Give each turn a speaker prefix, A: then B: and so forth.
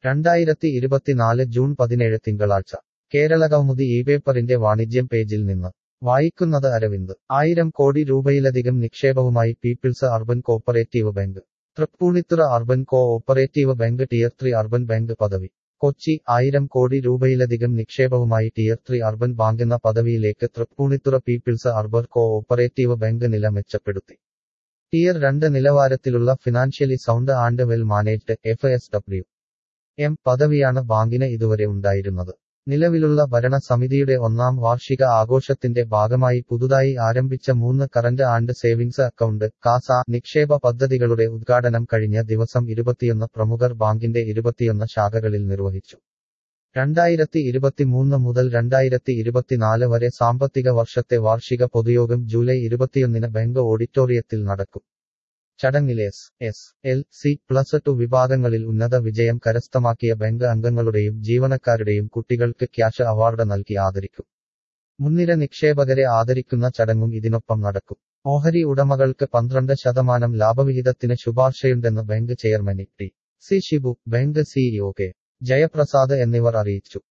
A: 2024 June 17 തിങ്കളാഴ്ച കേരളകൗമുദി ഇപേപ്പറിന്റെ വാണിജ്യം പേജിൽ നിന്ന് വായിക്കുന്നത് അരവിന്ദ് 1000 കോടി രൂപയിലധികം നിക്ഷേപവുമായി people's urban cooperative bank Tripunithura urban cooperative bank tier 3 urban bank പദവി കൊച്ചി 1000 കോടി രൂപയിലധികം നിക്ഷേപവുമായി ടിയർ 3 അർബൻ ബാങ്കെന്ന പദവിയിലേക്ക് Tripunithura people's urban cooperative bank നില മെച്ചപ്പെടുത്തി ടിയർ 2 നിലവാരത്തിലുള്ള financially sound and well managed FSW പദവിയാണ് ബാങ്കിന് ഇതുവരെ ഉണ്ടായിരുന്നത്. നിലവിലുള്ള ഭരണ സമിതിയുടെ ഒന്നാം വാർഷിക ആഘോഷത്തിന്റെ ഭാഗമായി പുതുതായി ആരംഭിച്ച 3 current and savings account CASA നിക്ഷേപ പദ്ധതികളുടെ ഉദ്ഘാടനം കഴിഞ്ഞ ദിവസം 21 പ്രമുഖർ ബാങ്കിന്റെ 21 ശാഖകളിൽ നിർവഹിച്ചു. 2023 മുതൽ 2024 വരെ സാമ്പത്തിക വർഷത്തെ വാർഷിക പൊതുയോഗം ജൂലൈ 21 ബാങ്ക് ഓഡിറ്റോറിയത്തിൽ നടക്കും. ചടങ്ങിലെ SSLC+2 വിഭാഗങ്ങളിൽ ഉന്നത വിജയം കരസ്ഥമാക്കിയ ബാങ്ക് അംഗങ്ങളുടെയും ജീവനക്കാരുടെയും കുട്ടികൾക്ക് ക്യാഷ് അവാർഡ് നൽകി ആദരിക്കും. മുൻനിര നിക്ഷേപകരെ ആദരിക്കുന്ന ചടങ്ങും ഇതിനൊപ്പം നടക്കും. ഓഹരി ഉടമകൾക്ക് 12% ലാഭവിഹിതത്തിന് ശുപാർശയുണ്ടെന്ന് bank chairman T. C. Shibu, bank CEO K. Jayaprasad എന്നിവർ അറിയിച്ചു.